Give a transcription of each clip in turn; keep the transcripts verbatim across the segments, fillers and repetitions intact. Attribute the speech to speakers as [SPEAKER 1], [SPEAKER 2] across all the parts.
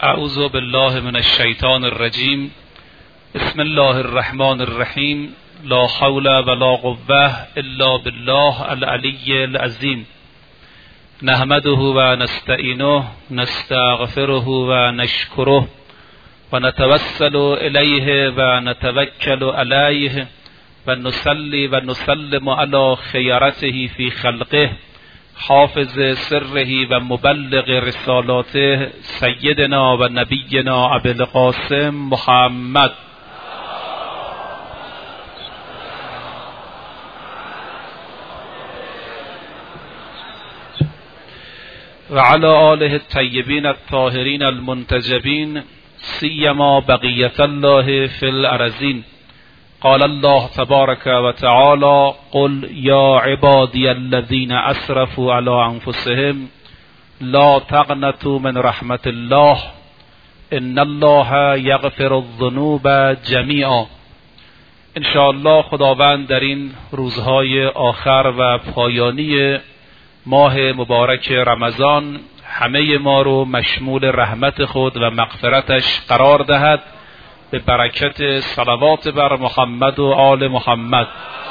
[SPEAKER 1] اعوذ بالله من الشیطان الرجیم. بسم الله الرحمن الرحیم. لا حول ولا قوة الا بالله العلی العظیم. نحمده و نستعینه نستغفره و نشکره و نتوسل الیه و نتوکل علیه و نصلی و نسلم علی خیرته فی خلقه حافظ سره و مبلغ رسالاته سیدنا و نبینا ابی القاسم محمد و علی آله الطیبین الطاهرین المنتجبین سیما بقیة الله فی الارضین. قال الله تبارک و تعالی: قل یا عبادی الذین اسرفوا علی انفسهم لا تقنطوا من رحمت الله ان الله یغفر الذنوب جمیعا. ان شاء الله خداوند در این روزهای آخر و پایانی ماه مبارک رمضان همه ما رو مشمول رحمت خود و مغفرتش قرار دهد به برکت صلوات بر محمد و آل محمد.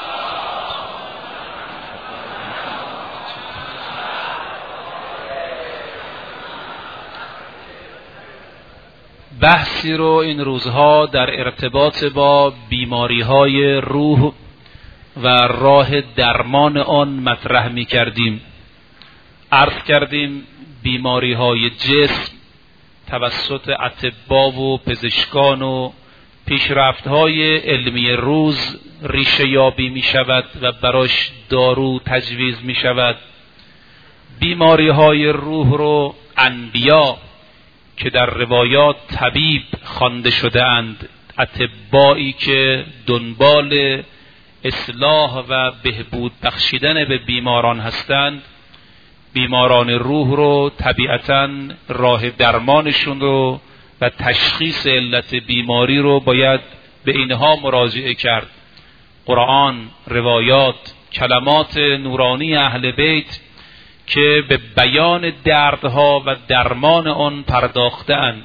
[SPEAKER 1] بحثی رو این روزها در ارتباط با بیماری‌های روح و راه درمان آن مطرح می کردیم. عرض کردیم بیماری‌های جسم توسط اطباء و پزشکان و پیشرفت‌های علمی روز ریشه یابی می شود و براش دارو تجویز می شود. بیماری‌های روح رو انبیا که در روایات طبیب خوانده شده اند، اطبایی که دنبال اصلاح و بهبود بخشیدن به بیماران هستند، بیماران روح رو طبیعتاً راه درمانشون رو و تشخیص علت بیماری رو باید به اینها مراجعه کرد. قرآن، روایات، کلمات نورانی اهل بیت که به بیان دردها و درمان آن پرداخته اند.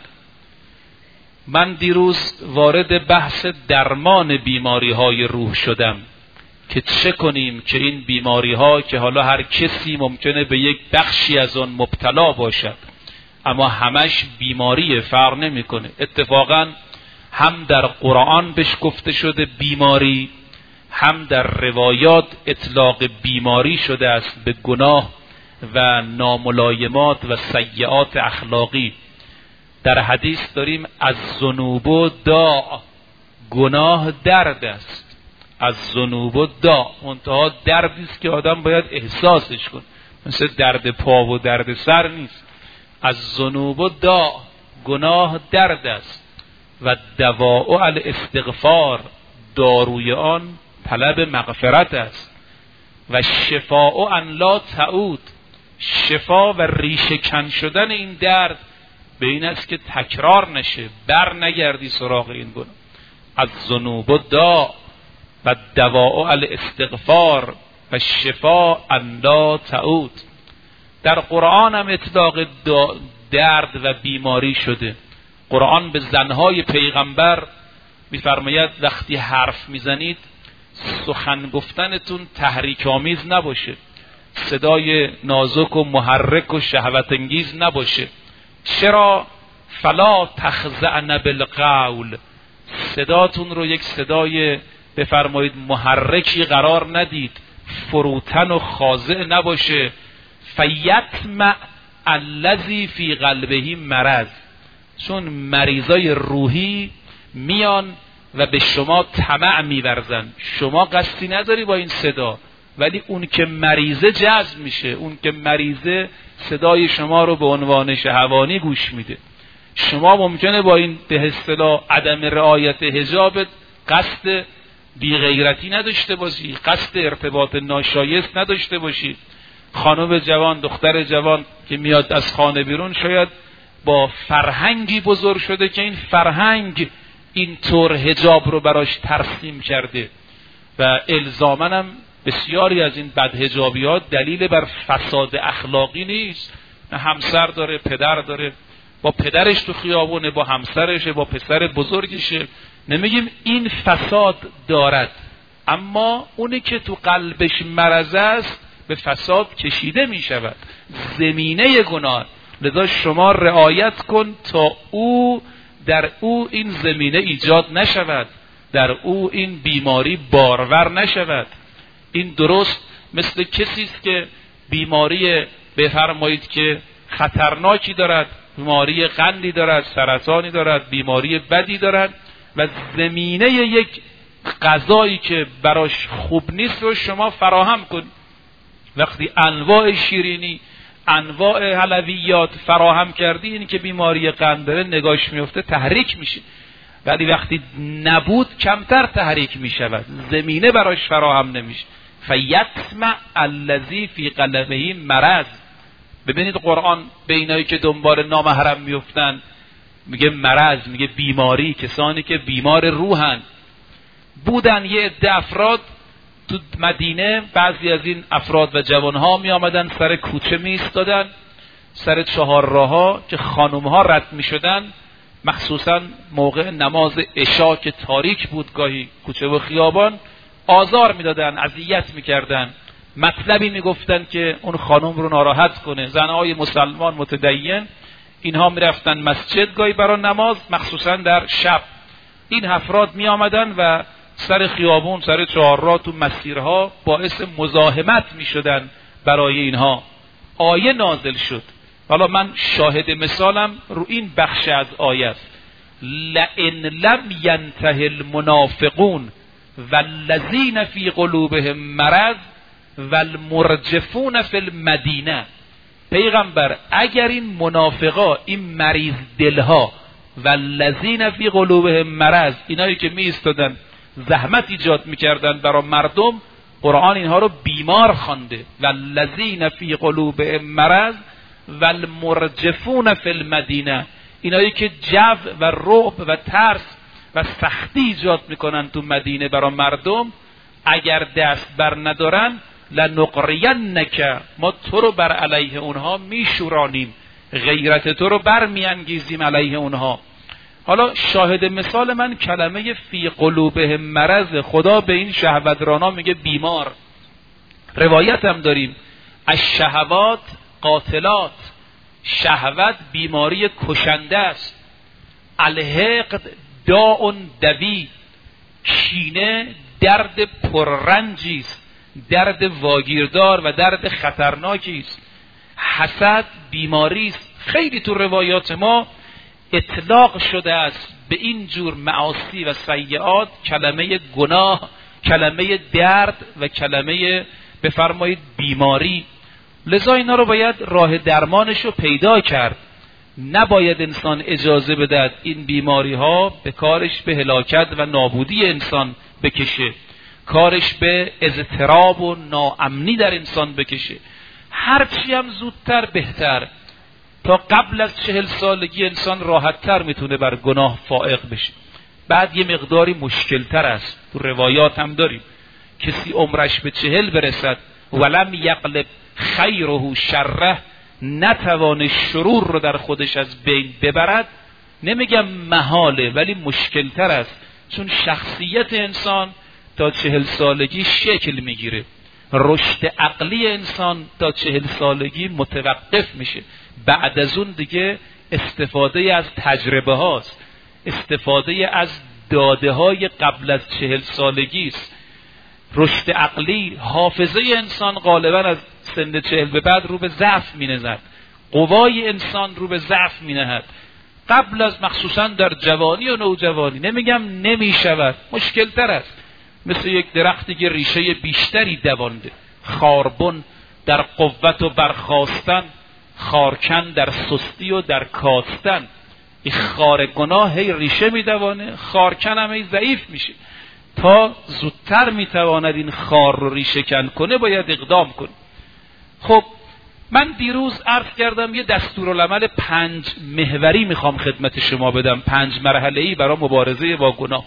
[SPEAKER 1] من دیروز وارد بحث درمان بیماری های روح شدم که چه کنیم که این بیماری ها که حالا هر کسی ممکنه به یک بخشی از آن مبتلا باشد اما همش بیماری فرق نمیکنه. اتفاقا هم در قرآن بهش گفته شده بیماری، هم در روایات اطلاق بیماری شده است به گناه و ناملایمات و سیئات اخلاقی. در حدیث داریم از ذنوب داء، گناه درد است. از ذنوب داء، منتها دردی است که آدم باید احساسش کنه، مثل درد پا و درد سر نیست. از ذنوب داء، گناه درد است. و دواء الاستغفار، داروی آن طلب مغفرت است. و شفاء ان لا تعود، شفا و ریشه کن شدن این درد به این است که تکرار نشه، بر نگردی سراغ این گناه. از ذنوب داء و دواء الاستغفار و شفاء ان لا تعود. در قرآن هم اطلاق درد و بیماری شده. قرآن به زنهای پیغمبر میفرماید وقتی حرف میزنید سخن گفتنتون تحریک آمیز نباشه، صدای نازک و محرک و شهوت انگیز نباشه. چرا؟ فلا تخضعن بالقول، صداتون رو یک صدای بفرمایید محرکی قرار ندید، فروتن و خاضع نباشه. فیطمع الذی فی قلبه مرض، چون مریضای روحی میان و به شما طمع میورزن. شما قصدی نداری با این صدا، ولی اون که مریضه جذب میشه، اون که مریضه صدای شما رو به عنوان شهوانی گوش میده. شما ممکنه با این به اصطلاح عدم رعایت حجاب قصد بی غیرتی نداشته باشی، قصد ارتباط ناشایست نداشته باشی. خانم جوان، دختر جوان که میاد از خانه بیرون شاید با فرهنگی بزرگ شده که این فرهنگ اینطور حجاب رو براش ترسیم کرده و الزاماً هم بسیاری از این بدحجابیات دلیل بر فساد اخلاقی نیست. همسر داره، پدر داره، با پدرش تو خیابونه، با همسرشه، با پسر بزرگشه. نمیگیم این فساد دارد، اما اونی که تو قلبش مرض است به فساد کشیده می شود، زمینه گناه. لذا شما رعایت کن تا او در او این زمینه ایجاد نشود، در او این بیماری بارور نشود. این درست مثل کسی است که بیماری بفرمایید که خطرناکی دارد، بیماری قندی دارد، سرطانی دارد، بیماری بدی دارد و زمینه یک غذایی که براش خوب نیست رو شما فراهم کن. وقتی انواع شیرینی، انواع حلویات فراهم کردی، این که بیماری قند داره نگاش میفته تحریک میشه، ولی وقتی نبود کمتر تحریک میشود، زمینه براش فراهم نمیشه. فیطمع الذی فی قلبه مرض. ببینید قرآن به اینایی که دنبال نامحرم میفتن میگه مرض، میگه بیماری، کسانی که بیمار روحن. بودن یه عده افراد تو مدینه، بعضی از این افراد و جوانها می آمدن سر کوچه می ایستادن، سر چهار راه‌ها که خانم‌ها رد می شدن، مخصوصا موقع نماز عشا که تاریک بود گاهی کوچه و خیابان، آزار می دادن، اذیت می کردن، مطلبی می گفتن که اون خانم رو ناراحت کنه. زنهای مسلمان متدین اینها می رفتن مسجد گاهی برای نماز، مخصوصا در شب. این افراد می آمدن و سر خیابون، سر چهارراه، تو مسیرها باعث مزاحمت می شدن برای اینها. آیه نازل شد. حالا من شاهد مثالم رو این بخش از آیه است. لئن لم ینته المنافقون والذین فی قلوبهم مرض والمرجفون فی المدینه. پیغمبر اگر این منافقا، این مریض دلها، والذین فی قلوبهم مرض، اینایی که می ایستادن زحمت ایجاد میکردن برای مردم، قرآن اینها رو بیمار خوانده. والذین فی قلوبهم مرض والمرجفون فی المدینه، اینایی که جو و رعب و ترس و سختی ایجاد میکنن تو مدینه برای مردم، اگر دست بر ندارن لنقرینک، ما تو رو بر علیه اونها میشورانیم، غیرت تو رو بر میانگیزیم علیه اونها. حالا شاهد مثال من کلمه فی قلوبهم مرض. خدا به این شهوترانا میگه بیمار. روایت هم داریم الشهوات قاتلات، شهوت بیماری کشنده است. الحقد داء دوی، کینه درد پررنجی است، درد واگیردار و درد خطرناکی است. حسد بیماری است. خیلی تو روایات ما اطلاق شده است به این جور معاصی و سیئات کلمه گناه، کلمه درد و کلمه بفرمایید بیماری. لذا اینا رو باید راه درمانش رو پیدا کرد. نباید انسان اجازه بدهد این بیماری ها به کارش به هلاکت و نابودی انسان بکشه، کارش به اضطراب و ناامنی در انسان بکشه. هرچی هم زودتر بهتر. تا قبل از چهل سالگی انسان راحتتر میتونه بر گناه فائق بشه. بعد یه مقداری مشکلتر است. تو روایات هم داریم کسی عمرش به چهل برسد ولم یقلب خیره شره، نتوانه شرور رو در خودش از بین ببرد، نمیگم محاله ولی مشکلتر است، چون شخصیت انسان تا چهل سالگی شکل میگیره. رشد عقلی انسان تا چهل سالگی متوقف میشه. بعد از اون دیگه استفاده از تجربه هاست، استفاده از داده های قبل از چهل سالگی است. رشد عقلی، حافظه انسان غالبا از سن چهل به بعد رو به ضعف می نهد. قوای انسان رو به ضعف می نهد. قبل از مخصوصا در جوانی و نوجوانی نمیگم نمی شود، مشکل تر است. مثل یک درختی که ریشه بیشتری دوانده، خاربن در قوت و برخاستن، خارکن در سستی و در کاستن. این خار گناه هی ریشه می دوانه، خارکن هم هی ضعیف میشه. تا زودتر میتواند این خار رو ریشه کن کنه باید اقدام کنه. خب من دیروز عرض کردم یه دستورالعمل پنج محوری میخوام خدمت شما بدم، پنج مرحله‌ای برای مبارزه با گناه.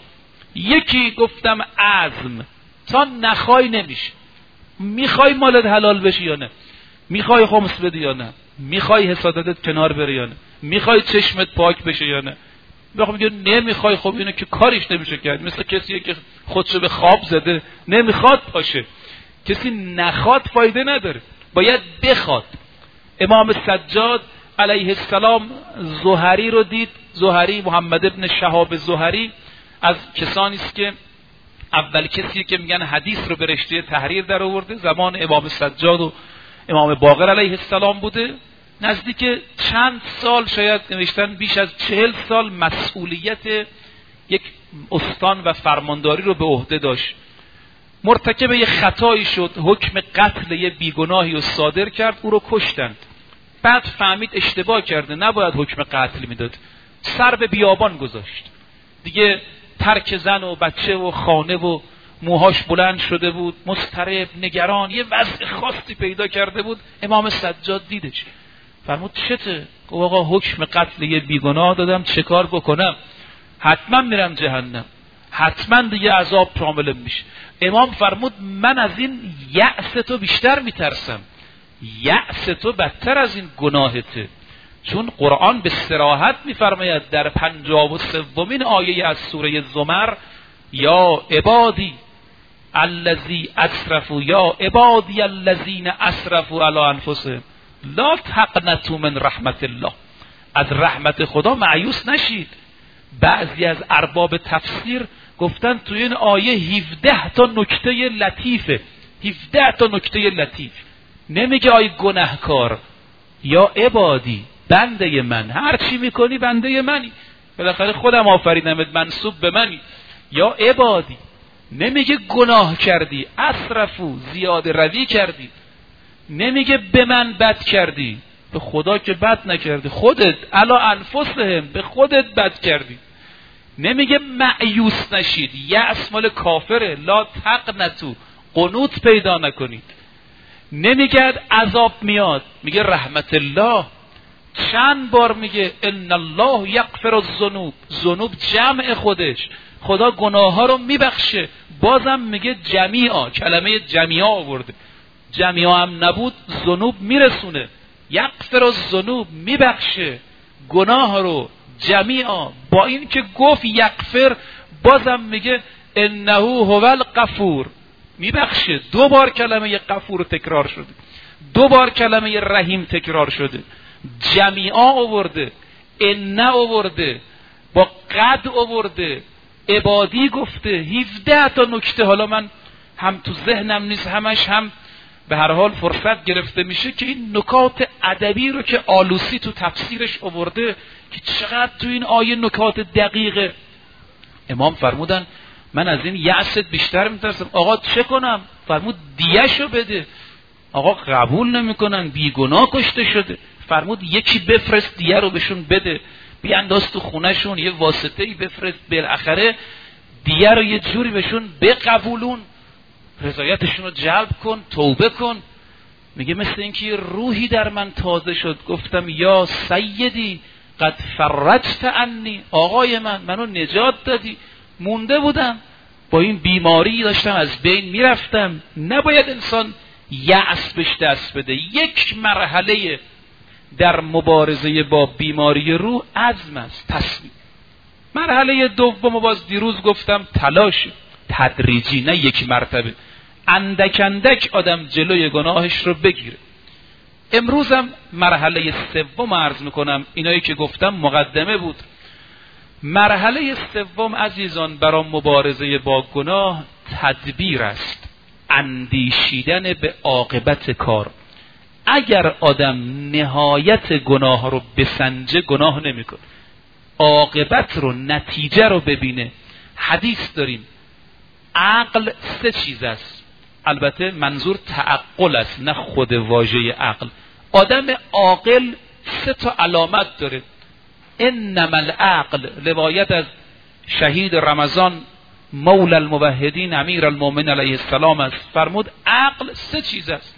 [SPEAKER 1] یکی گفتم عزم، تا نخوای نمیشه. میخوای مالت حلال بشه یا نه؟ میخوای خمس بدی یا نه؟ میخوای حسادتت کنار بره یا نه؟ میخوای چشمت پاک بشه یا نه؟ میخوام میگه نمیخوای، خب اینو که کاریش نمیشه کرد. مثل کسیه که خودشو به خواب زده نمیخواد پاشه. کسی نخواد فایده نداره، باید بخواد. امام سجاد علیه السلام زهری رو دید. زهری محمد ابن شهاب زهری از کسانی است که اول کسی که میگن حدیث رو به رشته تحریر در آورده، زمان امام سجاد و امام باقر علیه السلام بوده. نزدیک چند سال، شاید نوشتن بیش از چهل سال مسئولیت یک استان و فرمانداری رو به عهده داشت. مرتکب یه خطایی شد، حکم قتل یه بیگناهی رو صادر کرد، او رو کشتند. بعد فهمید اشتباه کرده، نباید حکم قتل میداد، سر به بیابان گذاشت. دیگه ترک زن و بچه و خانه و موهاش بلند شده بود، مضطرب، نگران، یه وضع خاصی پیدا کرده بود. امام سجاد دیدش، فرمود چته؟ گفت آقا حکم قتل یه بیگناه دادم، چه کار بکنم؟ حتما میرم جهنم، حتما دیگه عذاب شاملم میشه. امام فرمود من از این یأس تو بیشتر میترسم، یأس تو بدتر از این گناهته. چون قرآن به صراحت میفرماید در پنجاه و سومین آیه از سوره زمر، یا عبادی الذی اسرفوا یا عبادی الذین اسرفوا علی انفسهم لا تقنطوا من رحمت الله. از رحمت خدا مایوس نشید. بعضی از ارباب تفسیر گفتن تو این آیه هفده تا نکته لطیفه، هفده تا نکته لطیف. نمیگه آی گناهکار، یا عبادی، بنده من، هر چی میکنی بنده منی، بالاخره خودم آفریدمت، منسوب به منی. یا عبادی، نمیگه گناه کردی، اسرفو، زیاده روی کردی، نمیگه به من بد کردی، به خدا که بد نکردی، خودت علی انفسهم، به خودت بد کردی. نمیگه مایوس نشید، یأس مال کافره، لا تقنطوا، قنوط پیدا نکنید. نمیگه عذاب میاد، میگه رحمت الله. چند بار میگه ان الله یغفر الذنوب، ذنوب جمع خودش، خدا گناه ها رو میبخشه. بازم میگه جمیعا، کلمه جمیعا آورده، جمیعا هم نبود ذنوب میرسونه. یغفر الذنوب، میبخشه گناه رو جمیعا. با این که گفت یغفر، بازم میگه انه هو الغفور، میبخشه. دو بار کلمه غفور تکرار شده، دو بار کلمه رحیم تکرار شده. جمیعا آورده، ان آورده، با قد آورده، عبادی گفته، هفده تا نکته. حالا من هم تو ذهنم نیست همش، هم به هر حال فرصت گرفته میشه که این نکات ادبی رو که آلوسی تو تفسیرش آورده که چقدر تو این آیه نکات دقیقه. امام فرمودن من از این یأست بیشتر میترسم. آقا چه کنم؟ فرمود دیه‌شو بده. آقا قبول نمیکنن، بیگناه کشته شده. فرمود یکی بفرست دیه رو بهشون بده، بیانداز تو خونهشون، یه واسطه‌ای بفرست، بالاخره دیه رو یه جوری بهشون بقبولون، رضایتشون رو جلب کن، توبه کن. میگه مثل اینکه روحی در من تازه شد. گفتم یا سیدی قد فرجت عنی، آقای من، منو نجات دادی، مونده بودم با این بیماری، داشتم از بین میرفتم. نباید انسان یأس بهش دست بده. یک مرحله در مبارزه با بیماری روح عزم است، تصمیم. مرحله دوم باز دیروز گفتم تلاش تدریجی، نه یک مرتبه، اندک اندک آدم جلوی گناهش رو بگیره. امروزم مرحله سوم عرض میکنم، اینایی که گفتم مقدمه بود. مرحله سوم عزیزان برای مبارزه با گناه تدبیر است، اندیشیدن به عاقبت کار. اگر آدم نهایت گناه رو بسنجه گناه نمیکنه، عاقبت رو، نتیجه رو ببینه. حدیث داریم عقل سه چیز است، البته منظور تعقل است نه خود واژه عقل. آدم عاقل سه تا علامت داره. انما العقل، روایت از شهید رمضان مولا الموحدین امیر المؤمنین علیه السلام است، فرمود عقل سه چیز است: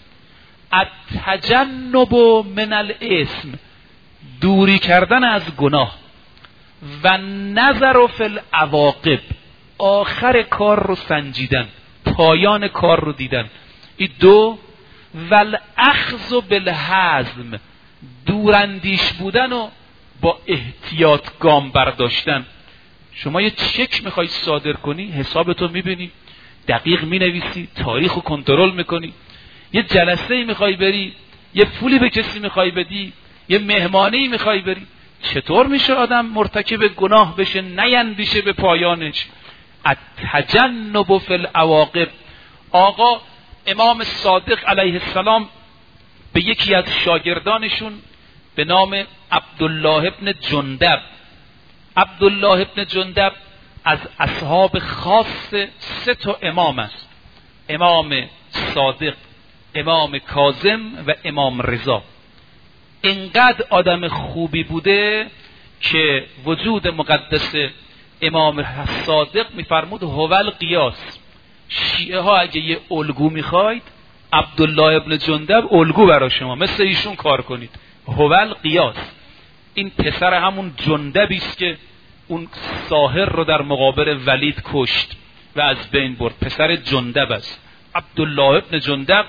[SPEAKER 1] التجنب من الاسم، دوری کردن از گناه، و نظر فی العواقب، آخر کار رو سنجیدن، پایان کار رو دیدن. این دو. والاخذ بالحزم، دوراندیش بودن و با احتیاط گام برداشتن. شما یه چک میخوای صادر کنی، حسابتو میبینی، دقیق مینویسی، تاریخو کنترل میکنی. یه جلسه میخوای بری، یه پولی به کسی میخوای بدی، یه مهمانی میخوای بری، چطور میشه آدم مرتکب گناه بشه نیندیشه به پایانش؟ التجنب فی العواقب. آقا امام صادق علیه السلام به یکی از شاگردانشون به نام عبدالله ابن جندب، عبدالله ابن جندب از اصحاب خاص سه تا امام است: امام صادق، امام کاظم و امام رضا. اینقدر آدم خوبی بوده که وجود مقدس امام صادق میفرمود هوال قیاس. شیعه ها اگه یه الگو میخواید، عبدالله ابن جندب الگو برای شما، مثل ایشون کار کنید. هوال قیاس. این پسر همون جندبی است که اون ساحر رو در مقابل ولید کشت و از بین برد. پسر جندب است. عبدالله ابن جندب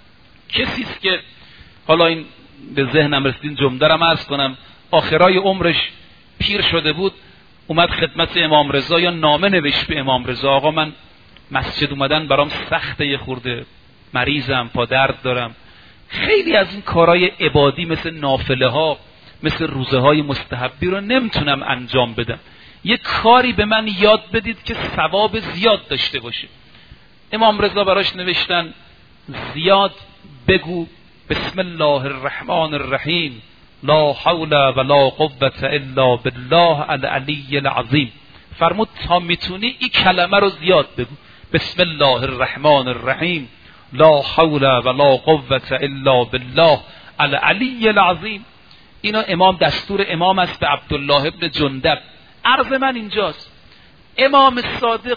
[SPEAKER 1] کسی است که حالا این به ذهنم رسید جمله رو عرض کنم، آخرای عمرش پیر شده بود، اومد خدمت امام رضا یا نامه نوشت به امام رضا: آقا من مسجد اومدن برام سخته، یه خورده مریضم، پا درد دارم، خیلی از این کارهای عبادی مثل نافله ها، مثل روزه های مستحبی رو نمیتونم انجام بدم، یه کاری به من یاد بدید که ثواب زیاد داشته باشه. امام رضا براش نوشتن: زیاد بگو بسم الله الرحمن الرحیم، لا حول ولا قوة الا بالله العلی العظیم. فرمود تا میتونی این کلمه رو زیاد بگو، بسم الله الرحمن الرحیم، لا حول ولا قوة الا بالله العلی العظیم. اینا امام دستور امام است به عبدالله ابن جندب. عرض من اینجاست، امام صادق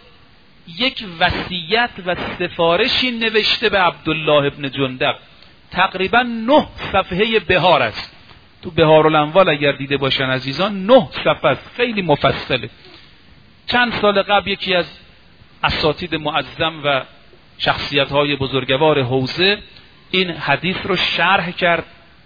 [SPEAKER 1] یک وصیت و سفارشی نوشته به عبدالله ابن جندب، تقریبا نه صفحه بهار است. تو بهارالانوار اگر دیده باشن عزیزان، نه صفحه است، خیلی مفصله. چند سال قبل یکی از اساتید معظم و شخصیت‌های بزرگوار حوزه این حدیث رو شرح کرد،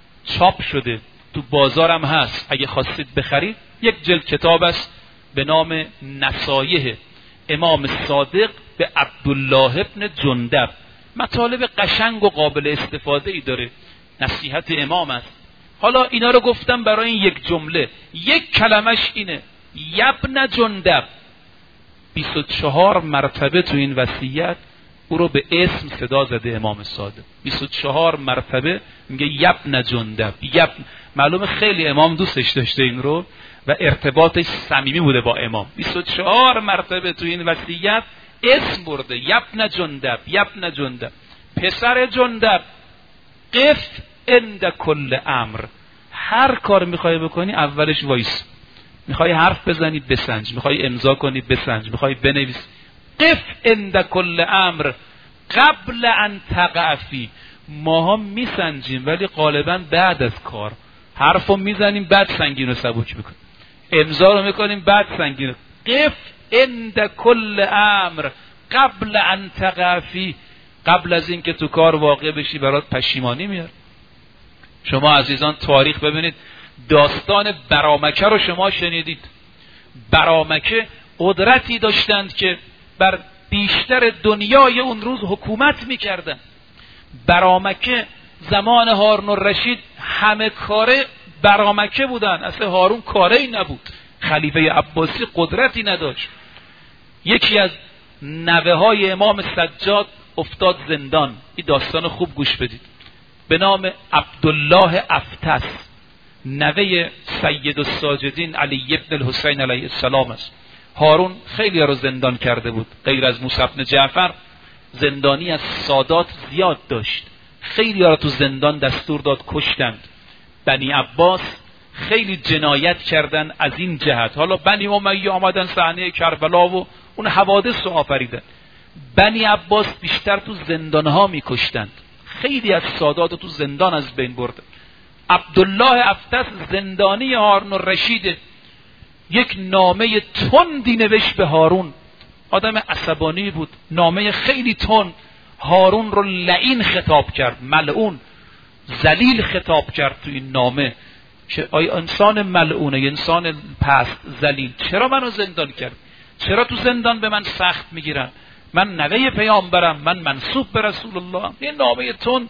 [SPEAKER 1] چاپ شده، تو بازارم هست، اگه خواستید بخرید. یک جلد کتاب است به نام نصایح امام صادق به عبدالله ابن جندب. مطالب قشنگ و قابل استفاده ای داره، نصیحت امام است. حالا اینا رو گفتم برای این یک جمله، یک کلمش اینه: یبن جندب. بیست و چهار مرتبه تو این وصیت او رو به اسم صدا زده امام صادق. بیست و چهار مرتبه میگه یبن جندب. یبن، معلومه خیلی امام دوستش داشته این رو و ارتباطش صمیمی بوده با امام. بیست و چهار مرتبه تو این وصیت اسم برده: یبن جندب، یبن جندب، پسر جندب، قف عند کل امر. هر کار میخوای بکنی اولش وایس، میخوای حرف بزنی بسنج، میخوای امضا کنی بسنج، میخوای بنویس، قف عند کل امر قبل ان تقع فی. ماها میسنجیم ولی غالبا بعد از کار. حرفو میزنیم بعد سنگین و سبک میکنیم، امضا رو میکنیم بعد سنگین. قف عند کل امر قبل ان تقع فی. قبل از این که تو کار واقع بشی برات پشیمانی میاد. شما عزیزان تاریخ ببینید، داستان برامکه رو شما شنیدید. برامکه قدرتی داشتند که بر بیشتر دنیای اون روز حکومت میکردن. برامکه زمان هارون الرشید همه کاره برامکه بودن، اصلا هارون کاره ای نبود. خلیفه عباسی قدرتی نداشت. یکی از نوه های امام سجاد افتاد زندان. این داستان خوب گوش بدید. به نام عبدالله افتس، نوه سید الساجدین علی ابن الحسین علیه السلام است. هارون خیلی رو زندان کرده بود، غیر از موسی بن جعفر زندانی از سادات زیاد داشت. خیلی رو تو زندان دستور داد کشتند. بنی عباس خیلی جنایت کردن از این جهت. حالا بنی امیه آمدن صحنه کربلا و اون حوادث رو آفریدن. بنی عباس بیشتر تو زندانها میکشتند. خیلی از سادات تو زندان از بین برد. عبدالله افتس زندانی هارون الرشید یک نامه تندی نوشت به هارون. آدم عصبانی بود، نامه خیلی تند. هارون رو لعین خطاب کرد، ملعون. ذلیل خطاب کرد تو این نامه که آیا انسان ملعونه، انسان پست ذلیل، چرا منو زندان کرد؟ چرا تو زندان به من سخت میگیرن؟ من نوه پیامبرم، من منسوب به رسول الله. این نامه تون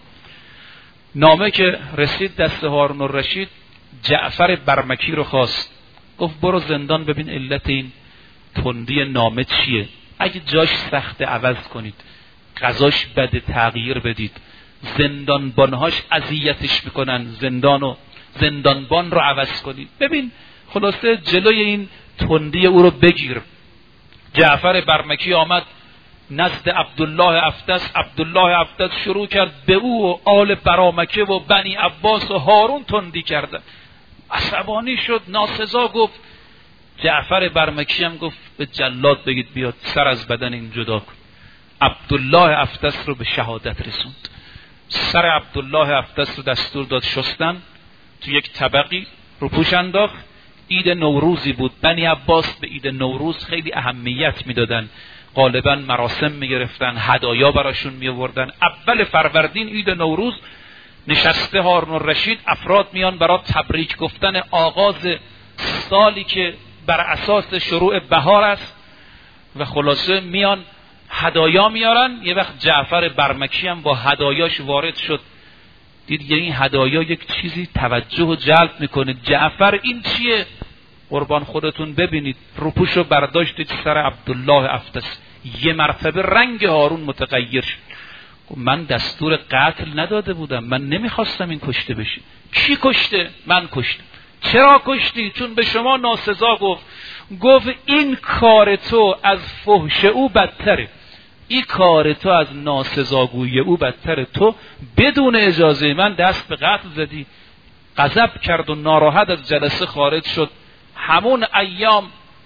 [SPEAKER 1] نامه که رسید دست هارون الرشید، جعفر برمکی رو خواست، گفت برو زندان ببین علت این تندی نامه چیه، اگه جاش سخت عوض کنید، غذاش بده تغییر بدید، زندانبانهاش اذیتش میکنن، زندانو زندانبان رو عوض کنید، ببین خلاصه جلوی این تندی او رو بگیر. جعفر برمکی آمد نزد عبدالله افدس. عبدالله افدس شروع کرد به او و آل برامکه و بنی عباس و هارون تندی کردن. عصبانی شد، ناسزا گفت. جعفر برمکی هم گفت به جلاد بگید بیاد سر از بدن این جدا کن. عبدالله افدس رو به شهادت رسوند. سر عبدالله افدس رو دستور داد شستن، تو یک طبقی رو پوش انداخت. عید نوروزی بود، بنی عباس به عید نوروز خیلی اهمیت میدادن، غالبا مراسم میگرفتن، هدایا براشون میآوردن. اول فروردین عید نوروز نشسته هارون الرشید، افراد میان برای تبریک گفتن آغاز سالی که بر اساس شروع بهار است و خلاصه میان هدایا میارن. یه وقت جعفر برمکی هم با هدایاش وارد شد، دید این هدایا یک چیزی توجه و جلب میکنه. جعفر این چیه؟ قربان خودتون ببینید. روپوش رو برداشت سر عبدالله افدس، یه مرتبه رنگ هارون متغیر شد. من دستور قتل نداده بودم، من نمیخواستم این کشته بشه. کی کشته؟ من کشتم. چرا کشتی؟ چون به شما ناسزا گفت. گفت این کار تو از فحش او بدتره، این کار تو از ناسزاگویی او بدتره، تو بدون اجازه من دست به قتل زدی. غضب کرد و ناراحت از جلسه خارج شد. همون ایام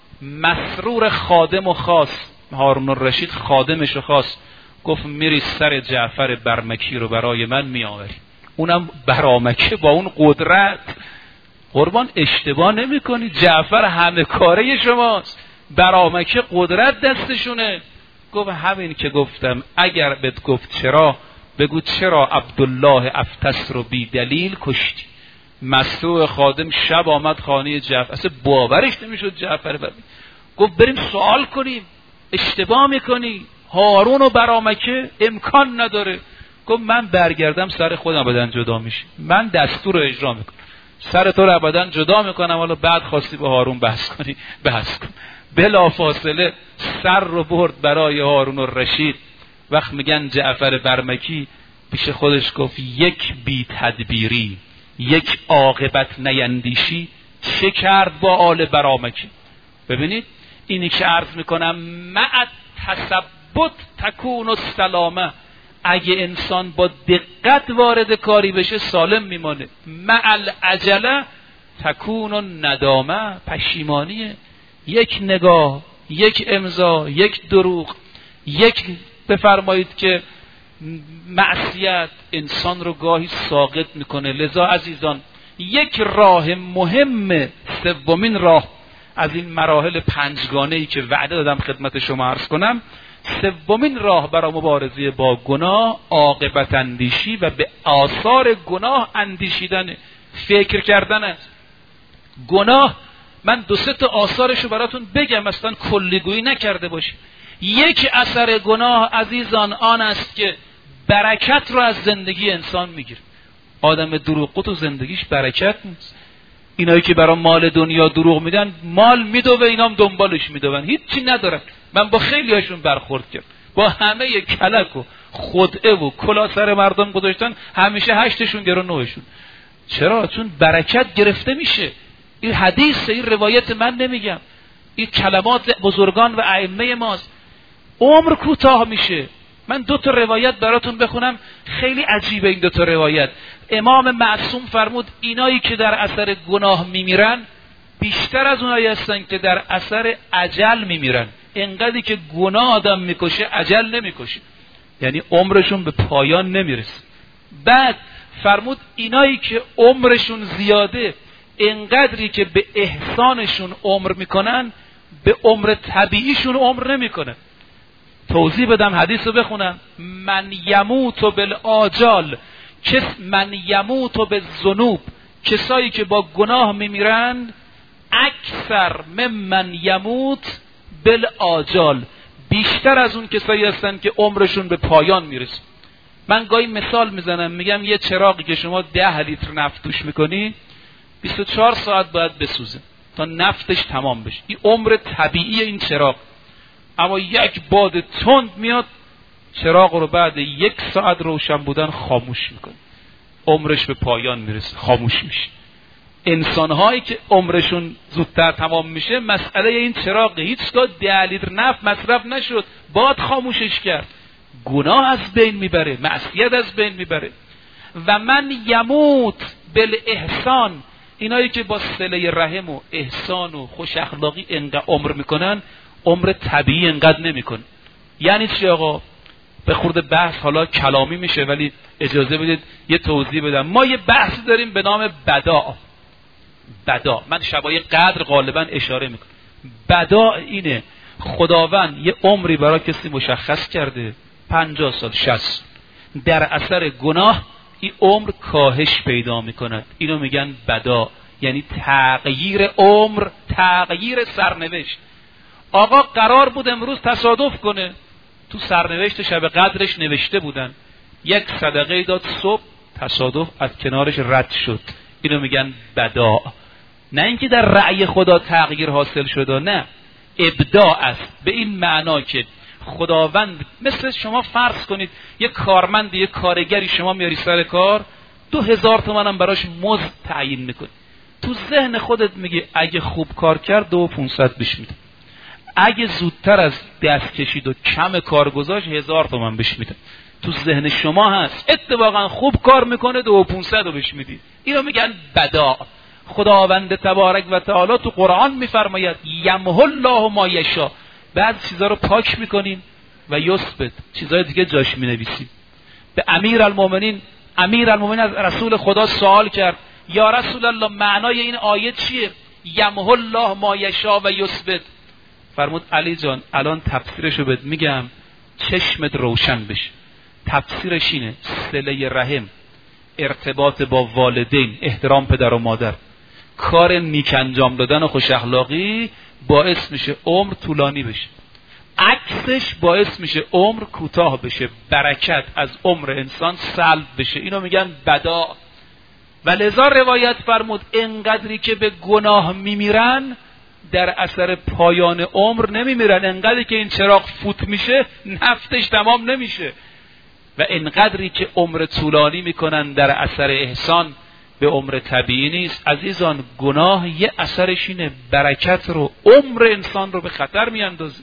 [SPEAKER 1] مسرور خادم و خاص، هارون الرشید خادمش و خاص، گفت میری سر جعفر برمکی رو برای من میآوری. اونم برامکه با اون قدرت. قربان اشتباه نمی کنی، جعفر همه کاره شماست، برامکه قدرت دستشونه. گفت همین که گفتم، اگر بهت گفت چرا، بگو چرا عبدالله افدس رو بی دلیل کشتی. مسروع خادم شب آمد خانه جعفر، اصلا باورش نمیشد جعفر برمی. گفت بریم سوال کنیم، اشتباه میکنی، هارون و برامکه امکان نداره. گفت من برگردم سر خودم ابداً جدا میشه، من دستور رو اجرا میکنم، سر تو رو ابداً جدا میکنم، حالا بعد خواستی با هارون بحث کنی بحث کن. بلا فاصله سر رو برد برای هارون الرشید. وقت میگن جعفر برمکی پیش خودش گفت یک بی تدبیری، یک عاقبت نیندیشی چه کرد با آل برامکی. ببینید اینی که عرض میکنم، مع تثبت تکون السلامه، اگه انسان با دقت وارد کاری بشه سالم میمانه. مع العجله تکون الندامه، پشیمانیه. یک نگاه، یک امضا، یک دروغ، یک بفرمایید که معصیت انسان رو گاهی ساقط میکنه. لذا عزیزان، یک راه مهم، سومین راه از این مراحل پنجگانه‌ای که وعده دادم خدمت شما عرض کنم، سومین راه برای مبارزه با گناه عاقبت اندیشی و به آثار گناه اندیشیدن، فکر کردن است. گناه من دو سه تا آثارشو براتون بگم، اصلا کلیگویی نکرده باشیم. یک اثر گناه عزیزان آن است که برکت رو از زندگی انسان میگیره. آدم دروغگو تو زندگیش برکت نیست. اینایی که برای مال دنیا دروغ میدن، مال میدوه، اینام دنبالش میدوون، هیچی ندارن. من با خیلی هاشون برخورد کردم، با همه کلک و خدعه و کلا سر مردم گذاشتن، همیشه هشتشون گرو نوشون. چرا؟ چون برکت گرفته میشه. این حدیث، این روایت من نمیگم، این کلمات بزرگان و ائمه ماست. عمر کوتاه میشه. من دو تا روایت براتون بخونم، خیلی عجیبه این دو تا روایت. امام معصوم فرمود اینایی که در اثر گناه میمیرن بیشتر از اونایی هستن که در اثر عجل میمیرن. اینقدری که گناه آدم میکشه عجل نمیکشه، یعنی عمرشون به پایان نمیرسه. بعد فرمود اینایی که عمرشون زیاده، اینقدری که به احسانشون عمر میکنن، به عمر طبیعیشون عمر نمیکنن. توضیح بدم، حدیث رو بخونم. من یموت بالآجال، کس من یموت و به ذنوب، کسایی که با گناه میمیرند، اکثر ممن یموت بالآجال، بیشتر از اون کسایی هستن که عمرشون به پایان میرسه. من گاهی مثال میزنم، میگم یه چراغی که شما ده لیتر نفت توش میکنی بیست و چهار ساعت باید بسوزه تا نفتش تمام بشه. این عمر طبیعی این چراغ. اما یک باد تند میاد چراغ رو بعد یک ساعت روشن بودن خاموش میکنه، عمرش به پایان میرسه، خاموش میشه. انسان‌هایی که عمرشون زودتر تمام میشه مسئله این چراغ، هیچگاه ده لیتر نفت مصرف نشد، باد خاموشش کرد. گناه از بین میبره، معصیت از بین میبره. و من یموت بالاحسان، اینایی که با صله رحم و احسان و خوش اخلاقی انقدر عمر میکنن، عمر طبیعی انقدر نمیکنه. یعنی چی آقا؟ به خورده بحث حالا کلامی میشه، ولی اجازه بدید یه توضیح بدم. ما یه بحث داریم به نام بدا. بدا من شبای قدر غالبا اشاره میکنم. بدا اینه خداوند یه عمری برای کسی مشخص کرده، پنجاه سال، شصت، در اثر گناه این عمر کاهش پیدا میکند. اینو میگن بدا، یعنی تغییر عمر، تغییر سرنوشت. آقا قرار بود امروز تصادف کنه، تو سرنوشت شب قدرش نوشته بودن یک صدقه داد صبح، تصادف از کنارش رد شد. اینو میگن بدا. نه اینکه در رأی خدا تغییر حاصل شده، نه، ابداع است، به این معنا که خداوند مثل شما فرض کنید یک کارمند، یک کارگری شما میاری سر کار، دو هزار تومن هم براش مزد تعیین میکنی. تو ذهن خودت میگی اگه خوب کار کرد دو و پونصد بهش میده، اگه زودتر از دست کشید و کم کار گذاشت هزار تومن بهش میده. تو ذهن شما هست. اتفاقا خوب کار میکنه دو و پونصد رو بهش میدید. اینو میگن بدا. خداوند تبارک و تعالی تو قرآن میفرماید یمحو الله ما یشاء، بعد چیزا رو پاک میکنیم و یثبت، چیزای دیگه جاش مینویسیم. به امیر المومنین امیر المومنین از رسول خدا سوال کرد یا رسول الله معنای این آیه چیه؟ یمحو الله ما یشاء و یثبت. فرمود علی جان الان تفسیرشو بهت میگم چشمت روشن بشه. تفسیرش اینه صله رحم، ارتباط با والدین، احترام پدر و مادر، کار نیک انجام دادن و خوش اخلاقی باعث میشه عمر طولانی بشه، عکسش باعث میشه عمر کوتاه بشه، برکت از عمر انسان سلب بشه. اینو میگن بدا. و لذا روایت فرمود انقدری که به گناه میمیرن در اثر پایان عمر نمیمیرن، انقدری که این چراغ فوت میشه نفتش تمام نمیشه. و انقدری که عمر طولانی میکنن در اثر احسان به عمر طبیعی نیست. عزیزان گناه یه اثرش اینه برکت رو، عمر انسان رو به خطر میاندازه.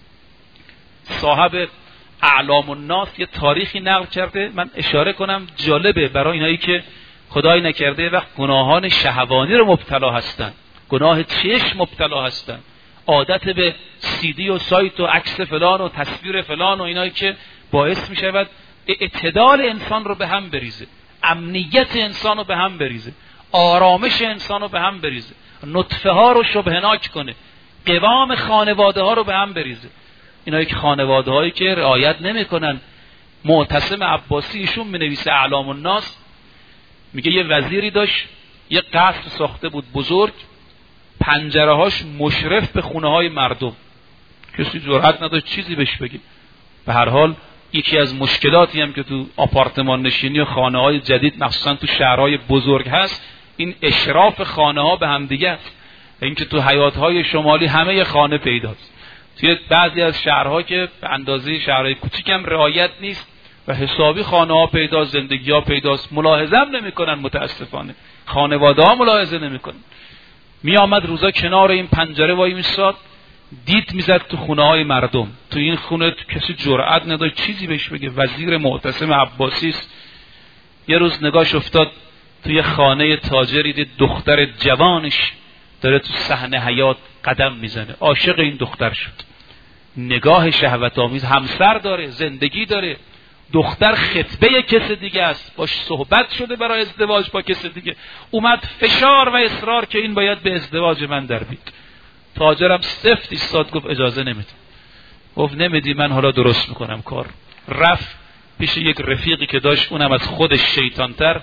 [SPEAKER 1] صاحب اعلام الناس یه تاریخی نقل کرده، من اشاره کنم جالبه برای اینایی که خدای نکرده وقت گناهان شهوانی رو مبتلا هستن، گناه چشم مبتلا هستن، عادت به سیدی و سایت و عکس فلان و تصویر فلان و اینایی که باعث میشود اعتدال انسان رو به هم بریزه، امنیت انسان رو به هم بریزه، آرامش انسان رو به هم بریزه، نطفه ها رو شبهناک کنه، قوام خانواده ها رو به هم بریزه. اینایی که خانواده هایی که رعایت نمی کنن. معتصم عباسی ایشون می نویسه اعلام الناس، میگه یه وزیری داشت یه قصر ساخته بود بزرگ، پنجره هاش مشرف به خونه های مردم، کسی جرئت نداشت چیزی بهش بگه. به هر حال یکی از مشکلاتی هم که تو آپارتمان نشینی و خانه های جدید مخصوصا تو شهرهای بزرگ هست این اشراف خانه ها به هم دیگه است. اینکه تو حیاط های شمالی همه خانه پیداست، توی بعضی از شهرها که به اندازه شهرهای کوچیک هم رعایت نیست و حسابی خانه ها پیداست، زندگی ها پیداست، ملاحظه هم نمی کنن. متاسفانه خانواده ها ملاحظه نمی کنن. می آمد روزا کنار این پنجره وای میستاد، دید میزد تو خونه های مردم. تو این خونه کسی جرئت نداشت چیزی بهش بگه. وزیر معتصم عباسی است. یه روز نگاهش افتاد توی خانه تاجری، دید دختر جوانش داره تو صحنه حیاط قدم میزنه. عاشق این دختر شد. نگاه شهوت آمیز، همسر داره، زندگی داره، دختر خطبه کس دیگه است، باش صحبت شده برای ازدواج با کس دیگه، اومد فشار و اصرار که این باید به ازدواج من در بیاد. تاجرم سفت ایستاد، گفت اجازه نمیدم. گفت نمیدی من حالا درست میکنم کار. رفت پیش یک رفیقی که داشت، اونم از خودش شیطانتر،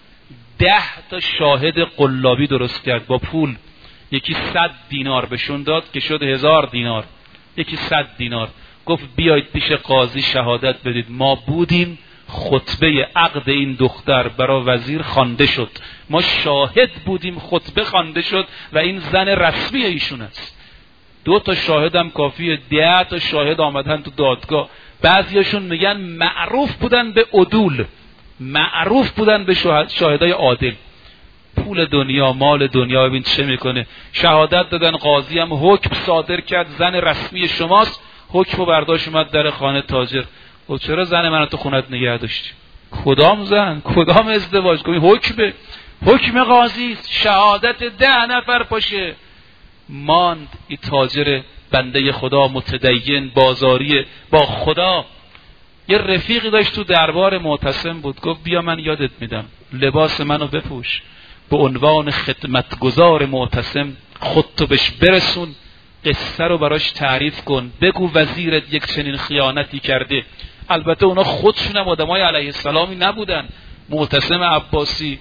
[SPEAKER 1] ده تا شاهد قلابی درست کرد با پول. یکی صد دینار بهشون داد که شد هزار دینار، یکی صد دینار. گفت بیایید پیش قاضی شهادت بدید ما بودیم، خطبه عقد این دختر برای وزیر خوانده شد، ما شاهد بودیم، خطبه خوانده شد و این زن رسمی ایشون است. دو تا شاهد هم کافیه، ده تا شاهد آمدن تو دادگاه. بعضیاشون میگن معروف بودن به عدول، معروف بودن به شاهدای عادل. پول دنیا، مال دنیا، ببین چه میکنه. شهادت دادن، قاضی هم حکم صادر کرد زن رسمی شماست، حکم برداشت اومد در خانه تاجر. و چرا زن منو تو خونت نگه داشتی؟ کدام زن؟ کدام ازدواج کنی؟ حکم حکم قاضی است، شهادت ده نفر پاشه. ماند این تاجر بنده خدا متدین بازاری با خدا. یه رفیقی داشت تو دربار معتصم بود، گفت بیا من یادت میدم، لباس منو بپوش، به عنوان خدمتگزار معتصم خودتو بهش برسون، قصه رو براش تعریف کن، بگو وزیرت یک چنین خیانتی کرده. البته اونا خودشون هم آدمای علیه السلامی نبودن. معتصم عباسی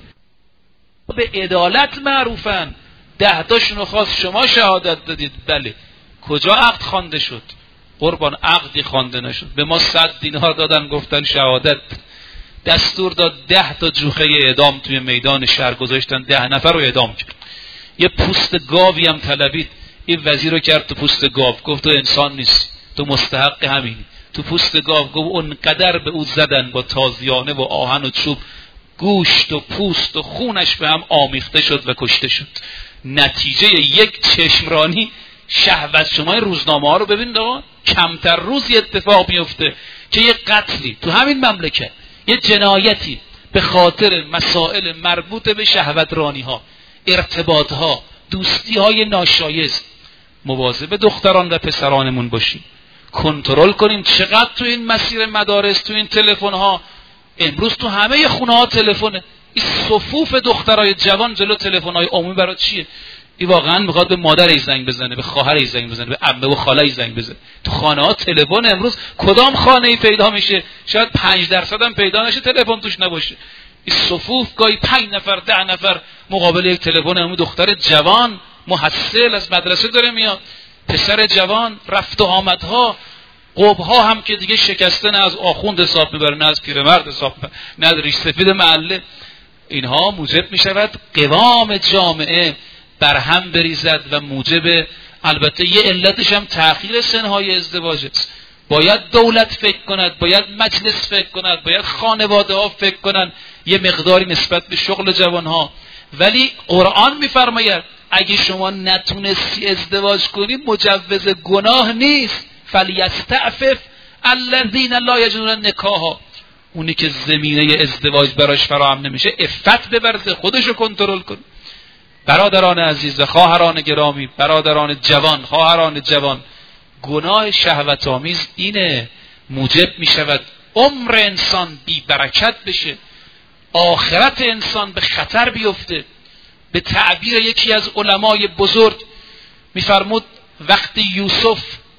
[SPEAKER 1] به عدالت معروفن، ده تاشون رو خواست شما شهادت دادید. بله، کجا عقد خوانده شد؟ قربان عقدی خوانده نشد. به ما صد دینار دادن گفتن شهادت. دستور داد ده تا جوخه اعدام توی میدان شهر گذاشتن، ده نفر رو اعدام کرد. یه پوست گاوی هم طلبید، این وزیر رو کرد تو پوست گاو. گفت تو انسان نیستی، تو مستحق همینی. تو پوست گاو. گفت اونقدر به او زدن با تازیانه و آهن و چوب، گوشت و پوست و خونش به هم آمیخته شد و کشته شد. نتیجه یک چشمرانی شهوت. شما روزنامه ها رو ببینید آقا، کمتر روزی اتفاق میفته که یه قتلی تو همین مملکت، یه جنایتی به خاطر مسائل مربوط به شهوترانی ها، ارتباط ها، دوستی های ناشایست. مواظب دختران و پسرانمون باشیم، کنترل کنیم. چقدر تو این مسیر مدارس، تو این تلفن ها، امروز تو همه خونه ها تلفنه. این صفوف دخترای جوان جلو تلفن های عمومی برای چیه؟ این واقعا میخواد به مادرش زنگ بزنه، به خواهرش زنگ بزنه، به عمه و خاله‌اش زنگ بزنه. تو خانه ها تلفن امروز کدام خانه ای پیدا میشه؟ شاید پنج درصد هم پیدا نشه تلفن توش نباشه. این صفوف گاهی پنج نفر ده نفر مقابل یک تلفن. همون دختر جوان محصل از مدرسه داره میاد، پسر جوان، رفت و آمدها، قبها هم که دیگه شکسته، نه از آخوند حساب میبره، نه از پیرمرد حساب میبره، نه از ریش سفید محله. اینها موجب میشود قوام جامعه بر هم بریزد و موجب، البته یه علتش هم تأخیر سنهای ازدواج است. باید دولت فکر کند، باید مجلس فکر کند، باید خانواده ها فکر کنند یه مقداری نسبت به شغل جوان ها. ولی قرآن میفرماید اگه شما نتونستی ازدواج کنی مجوز گناه نیست. فلیستعفف الذین لا یجدون نکاحا. اونی که زمینه ازدواج براش فراهم نمیشه عفت ببرزه، خودشو کنترل کنه. برادران عزیز و خواهران گرامی، برادران جوان، خواهران جوان، گناه شهوت آمیز اینه، موجب می شود عمر انسان بی برکت بشه، آخرت انسان به خطر بیفته. به تعبیر یکی از علمای بزرگ میفرمود وقتی یوسف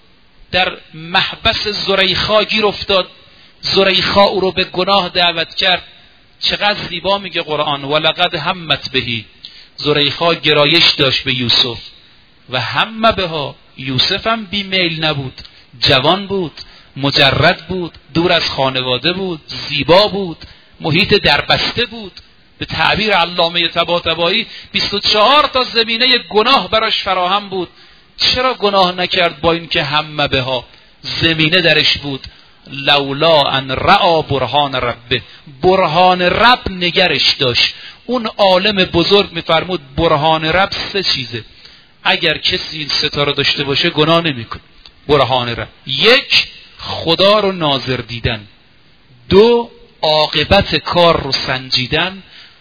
[SPEAKER 1] در محبس زلیخا گیر افتاد، زلیخا او رو به گناه دعوت کرد. چقدر زیبا میگه قرآن، ولقد همت بهی. زلیخا گرایش داشت به یوسف و همه بها. یوسف هم بی میل نبود، جوان بود، مجرد بود، دور از خانواده بود، زیبا بود، محیط دربسته بود. به تعبیر علامه طباطبایی بیست و چهار تا زمینه گناه براش فراهم بود. چرا گناه نکرد با این که همه بها زمینه درش بود؟ لولا ان رعا برهان ربه، برهان رب نگرش داشت. اون عالم بزرگ میفرمود برهان رب سه چیزه، اگر کسی این ستاره داشته باشه گناه نمیکنه. برهان رب: یک، خدا رو ناظر دیدن. دو، عاقبت کار رو سنجیدن.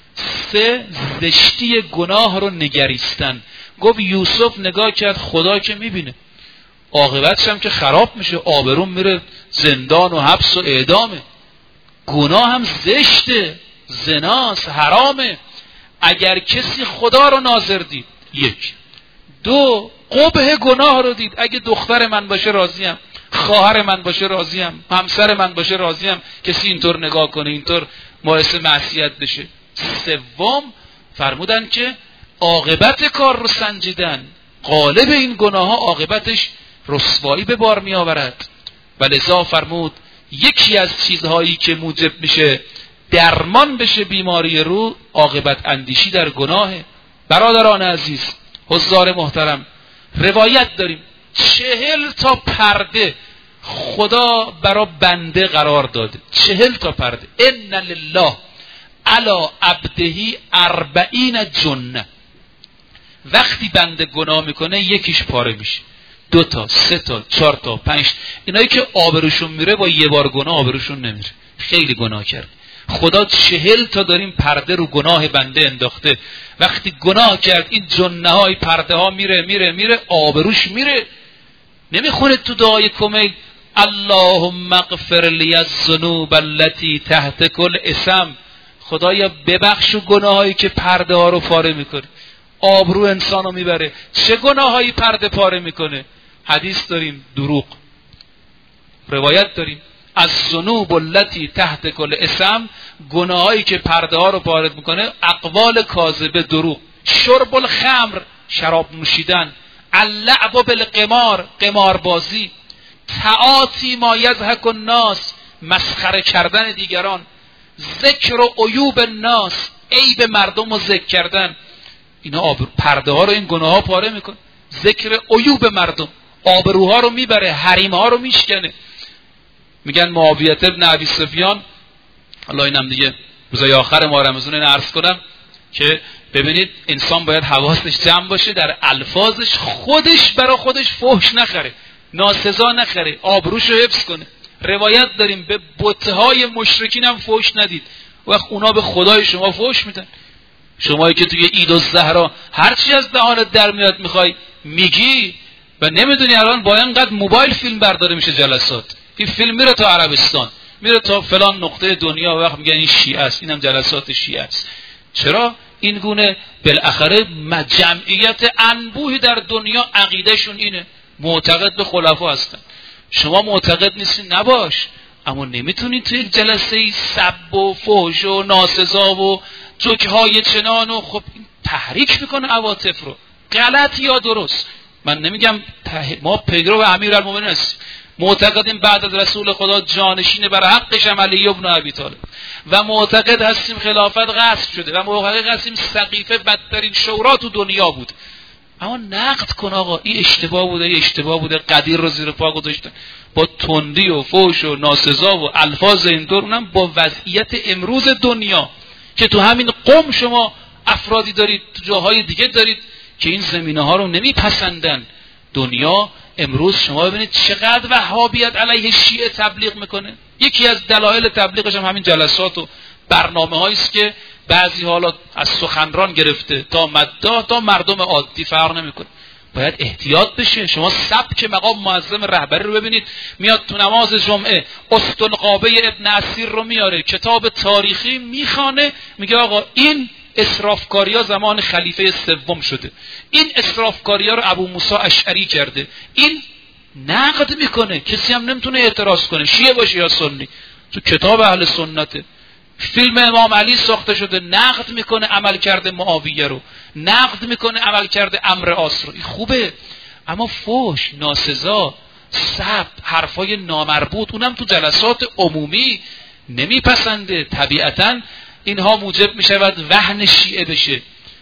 [SPEAKER 1] سه، زشتی گناه رو نگریستن. گفت یوسف نگاه کرد، خدا که میبینه، عاقبتش هم که خراب میشه، آبرون میره زندان و حبس و اعدامه. گناه هم زشته، زناست، حرامه. اگر کسی خدا رو ناظر دید، یک. دو، قبح گناه رو دید. اگه دختر من باشه راضیم، خواهر من باشه راضیم، همسر من باشه راضیم، کسی اینطور نگاه کنه اینطور باعث معصیت بشه. سوم فرمودن که عاقبت کار رو سنجیدن، غالب این گناه ها عاقبتش رسوایی به بار می آورد. و لذا فرمود یکی از چیزهایی که موجب میشه درمان بشه بیماری روح عاقبت اندیشی در گناهه. برادران عزیز، حضار محترم، روایت داریم چهل تا پرده خدا برا بنده قرار داده. چهل تا پرده. ان لله علی عبدهی اربعین جنه. وقتی بنده گناه میکنه یکیش پاره میشه، دو تا، سه تا، چهار تا، پنج. اینایی که آبروشون میره با یه بار گناه آبروشون نمیره، خیلی گناه کرد. خدا چهل تا داریم پرده رو گناه بنده انداخته. وقتی گناه کرد این جنه های پرده ها میره میره میره آبروش میره. نمیخونه تو دعای کمیل اللهم اغفر لی الذنوب التي تحت کل اسم، خدایا ببخش گناه هایی که پرده ها رو پاره میکنه، آبرو انسانو میبره. چه گناه هایی پرده پاره میکنه؟ حدیث داریم، دروغ. روایت داریم از ذنوب التي تحت کل اسم، گناهایی که پرده ها رو پاره میکنه، اقوال کاذبه، دروغ، شرب الخمر، شراب نوشیدن، اللعب بالقمار، قماربازی، تعاطی ما یضحک الناس، مسخره کردن دیگران، ذکر و عیوب الناس، عیب مردم رو ذکر کردن. اینا آبرو پرده ها رو این گناه ها پاره میکنه. ذکر عیوب مردم آبروها رو میبره، حریم ها رو میشکنه. میگن معاویه بن ابی سفیان، الله اینم دیگه روزای آخر ماه رمضان اینو عرض کنم که ببینید انسان باید حواسش جمع باشه در الفاظش، خودش برا خودش فحش نخره، ناسزا نخره، آبروش رو حفظ کنه. روایت داریم به بت‌های مشرکین هم فحش ندید، وقت اونا به خدای شما فحش میدن. شمایی که توی عید الزهرا هرچی از دهانت در میاد میخوای میگی و نمیدونی الان با اینقدر موبایل فیلم برداره میشه جلسات، این فیلم میره تا عربستان، میره تا فلان نقطه دنیا، وقت میگن این شیعه است، اینم جلسات شیعه است. چرا این گونه؟ بالاخره جمعیت انبوهی در دنیا عقیدهشون اینه، معتقد به خلفا هستن. شما معتقد نیستی نباش، اما نمیتونی توی یک جلسه سب و فحش و ناسزا و جوک های چنان و خب تحریک میکنه عواطف رو. غلط یا درست من نمیگم، ما پیرو امیرالمومنین هستیم، معتقدیم بعد از رسول خدا جانشین بر حقش هم علی ابن ابی طالب و معتقد هستیم خلافت غصب شده و معتقد هستیم سقیفه بدترین شورا تو دنیا بود. اما نقد کن آقا این اشتباه بوده، این اشتباه بوده، قدیر رو زیر پا گذاشتن با تندی و فحش و ناسزا و الفاظ اینطور، اونم با وضعیت امروز دنیا که تو همین قوم شما افرادی دارید، تو جاهای دیگه دارید که این زمینه ها رو نمیپسندن. دنیا امروز شما ببینید چقدر وهابیت علیه شیعه تبلیغ میکنه. یکی از دلایل تبلیغش هم همین جلسات و برنامه هایی است که بعضی حالا از سخنران گرفته تا مداح تا مردم عادی فرق نمیکنه. باید احتیاط بشه. شما سبک مقام معظم رهبری رو ببینید، میاد تو نماز جمعه اسطنقابه ابن اسیر رو میاره، کتاب تاریخی میخوانه، میگه آقا این اسرافکاری ها زمان خلیفه سوم شده، این اسرافکاری ها رو ابو موسی اشعری کرده، این نقد میکنه، کسی هم نمیتونه اعتراض کنه، شیعه باشه یا سنی. تو کتاب اهل سنته. فیلم امام علی ساخته شده، نقد میکنه عمل کرده معاویه رو، نقد میکنه عمل کرده عمرو عاص رو. این خوبه، اما فحش، ناسزا، سب، حرفای نامربوط، اونم تو جلسات عمومی نمیپسنده. طبیعتاً اینها موجب میشود وهن شیعه بشه.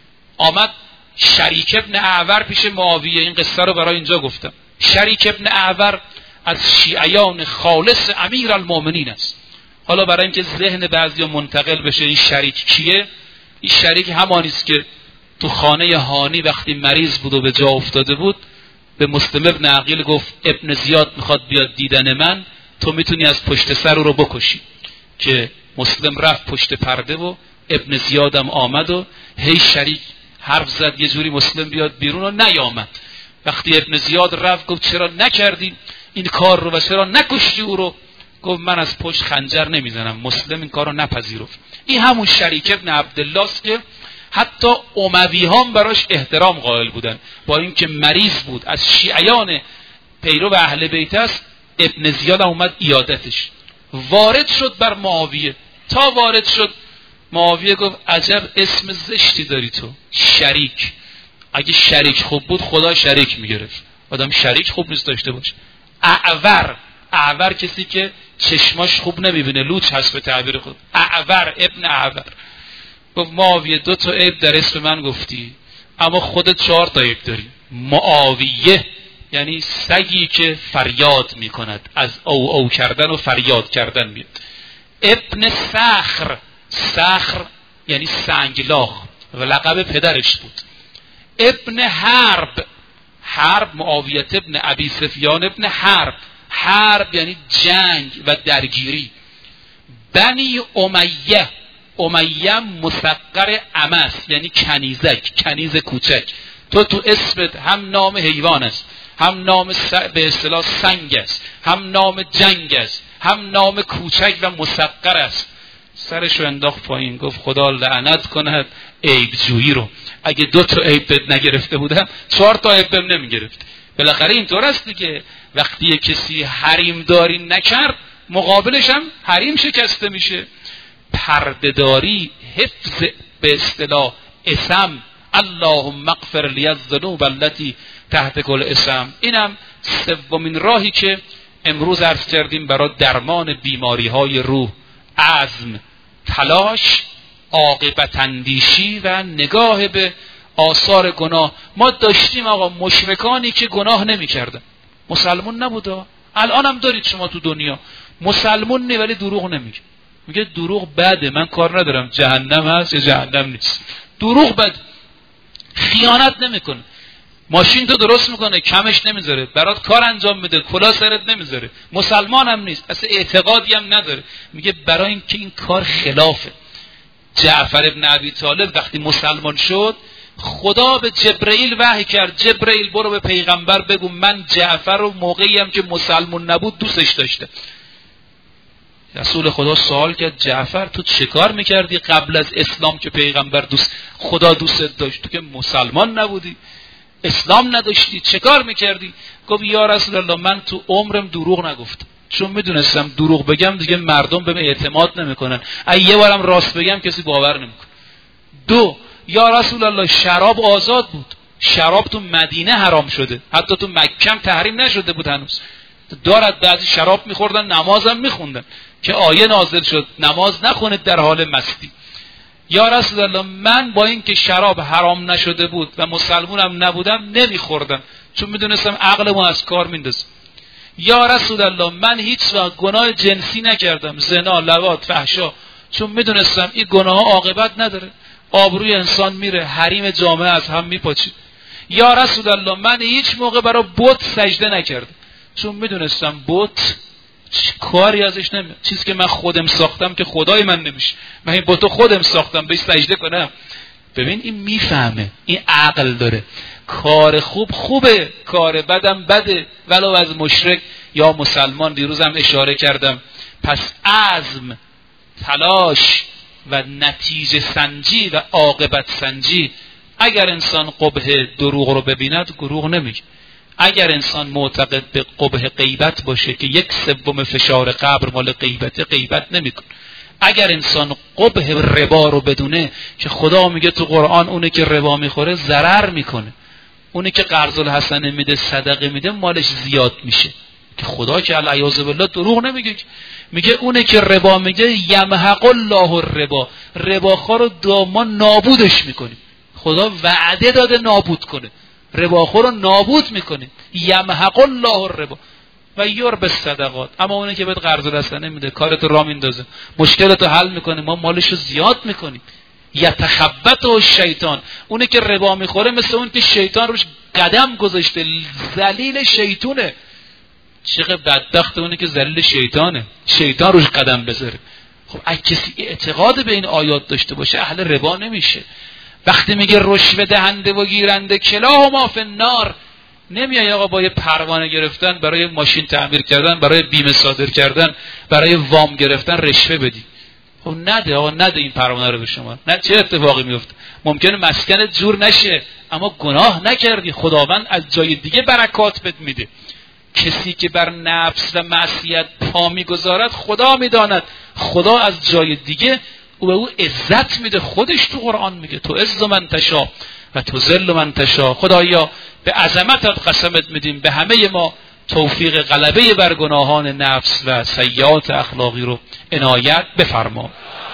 [SPEAKER 1] آمد شریک ابن اعور پیش معاویه، این قصه رو برای اینجا گفتم. شریک ابن اعور از شیعیان خالص امیرالمومنین است. حالا برای اینکه ذهن بعضیا منتقل بشه این شریک کیه، این شریک همانی است که تو خانه هانی وقتی مریض بود و به جا افتاده بود به مسلم ابن عقیل گفت ابن زیاد میخواد بیاد دیدن من، تو میتونی از پشت سر رو بکشی. که مسلم رفت پشت پرده و ابن زیادم آمد و هی شریک حرف زد یه جوری مسلم بیاد بیرون و نیامد. وقتی ابن زیاد رفت گفت چرا نکردی این کار رو و چرا نکشتی او رو؟ گفت من از پشت خنجر نمیزنم. مسلم این کار رو نپذیرفت. این همون شریک ابن عبدالله است که حتی اموی هم براش احترام قائل بودن، با اینکه مریض بود، از شیعیان پیرو و اهل بیت است، ابن زیاد اومد ایادتش، وارد شد بر معاویه. تا وارد شد معاویه گفت عجب اسم زشتی داری تو، شریک. اگه شریک خوب بود خدا شریک میگرفت. آدم شریک خوب نیست داشته باشه. اعور، اعور کسی که چشماش خوب نمیبینه، لوچ هست به تعبیر خود. اعور، ابن اعور. گفت معاویه دو تا عیب در اسم من گفتی، اما خودت چهار تا عیب داری. معاویه یعنی سگی که فریاد میکند، از او او کردن و فریاد کردن میاد. ابن صخر، صخر یعنی سنگلاخ و لقب پدرش بود. ابن حرب، حرب معاویت ابن ابی سفیان ابن حرب، حرب یعنی جنگ و درگیری. بنی امیه، امیه مسقر امس یعنی کنیزک، کنیز کوچک. تو تو اسمت هم نام حیوان است، هم نام س... به اصطلاح سنگ است، هم نام جنگ است، هم نام کوچک و مسقر است. سرشو انداخت پایین، گفت خدا لعنت کند عیب جویی رو. اگه دو تا عیب بد نگرفته بودم چهار تا عیب بهم نمیگرفت. بالاخره اینطور است دیگه، وقتی کسی حریم داری نکرد مقابلش هم حریم شکسته میشه. پردهداری، حفظ به اصطلاح اسم، اللهم اغفر لی الذنوب التي تحت کل اسم. اینم سومین راهی که امروز عرض کردیم برای درمان بیماری های روح: عزم، تلاش، عاقبت اندیشی و نگاه به آثار گناه. ما داشتیم آقا مشرکانی که گناه نمی کردن، مسلمون نبوده. الان هم دارید شما تو دنیا مسلمون نی ولی دروغ نمیگه، میگه دروغ بده، من کار ندارم جهنم هست یا جهنم نیست. دروغ بده. خیانت نمیکنه، ماشین تو درست میکنه کمش نمیذاره، برات کار انجام میده کلا سرت نمیذاره، مسلمان هم نیست، اصلا اعتقادی هم نداره. میگه برای اینکه این کار خلافه. جعفر ابن ابی طالب وقتی مسلمان شد خدا به جبرئیل وحی کرد، جبرئیل برو به پیغمبر بگو من جعفر رو موقعی هم که مسلمان نبود دوستش داشته. رسول خدا سوال کرد جعفر تو چه کار میکردی قبل از اسلام که پیغمبر دوست خدا دوستت داشت؟ تو که مسلمان نبودی، اسلام نداشتی، چه کار میکردی؟ گفت یا رسول الله من تو عمرم دروغ نگفتم، چون میدونستم دروغ بگم دیگه مردم بهم اعتماد نمیکنن، اگه یه بارم راست بگم کسی باور نمیکنه. دو، یا رسول الله شراب آزاد بود، شراب تو مدینه حرام شده، حتی تو مکه هم تحریم نشده بود هنوز. دارد بعضی شراب میخوردن نمازم میخوندن که آیه نازل شد نماز نخونید در حال مستی. یا رسول الله من با این که شراب حرام نشده بود و مسلمونم نبودم نمیخوردم، چون میدونستم عقلمو از کار میندازه. یا رسول الله من هیچ وقت گناه جنسی نکردم، زنا، لواط، فحشا، چون میدونستم این گناه عاقبت نداره، آبروی انسان میره، حریم جامعه از هم میپاچید. یا رسول الله من هیچ موقع برای بت سجده نکردم، چون میدونستم بت کاری ازش نمیاد، چیزی که من خودم ساختم که خدای من نمیشه، من این بتو خودم ساختم بهش سجده کنم. ببین این میفهمه، این عقل داره. کار خوب خوبه، کار بدم بده، ولو از مشرک یا مسلمان. دیروزم اشاره کردم. پس عزم، تلاش و نتیجه سنجی و عاقبت سنجی. اگر انسان قبح دروغ رو ببیند دروغ نمیگه. اگر انسان معتقد به قبح غیبت باشه که یک سوم فشار قبر مال غیبته، غیبت نمیکنه. اگر انسان قبح ربا رو بدونه که خدا میگه تو قرآن اونه که ربا میخوره ضرر میکنه، اونه که قرض الحسنه میده صدقه میده مالش زیاد میشه، که خدا که العیاذ بالله دروغ نمیگه، میگه اونه که ربا میگه یمحق الله الربا، رباخوار رو دامان نابودش میکنیم. خدا وعده داده نابود کنه، رباخور رو نابود میکنه. یمحق الله الربا و یربی الصدقات. اما اونه که بهت قرض الحسنه میده، کارت را میندازه، مشکلتو حل میکنه، ما مالشو زیاد میکنیم. یتخبطه الشیطان، اونه که ربا میخوره مثل اون که شیطان روش قدم گذاشته، ذلیل شیطونه. چقدر بدبخت اونه که ذلیل شیطانه، شیطان روش قدم بذاره. خب اگه کسی اعتقاد به این آیات داشته باشه اهل ربا نمیشه. وقتی میگه رشوه دهنده و گیرنده کلاهما فی النار، نمیای آقا با یه پروانه گرفتن برای ماشین تعمیر کردن، برای بیمه صادر کردن، برای وام گرفتن رشوه بدی. خب نده آقا، نده این پروانه رو به شما. نه چه اتفاقی میفته؟ ممکنه مسکنت جور نشه اما گناه نکردی، خداوند از جای دیگه برکات بهت میده. کسی که بر نفس و معصیت پا میگذارد خدا میداند. خدا از جای دیگه او به او عزت میده. خودش تو قرآن میگه تو عز من تشا و تو ذل من تشا. خدایا به عظمتت قسمت میدیم به همه ما توفیق غلبه بر گناهان نفس و سیئات اخلاقی رو عنایت بفرما.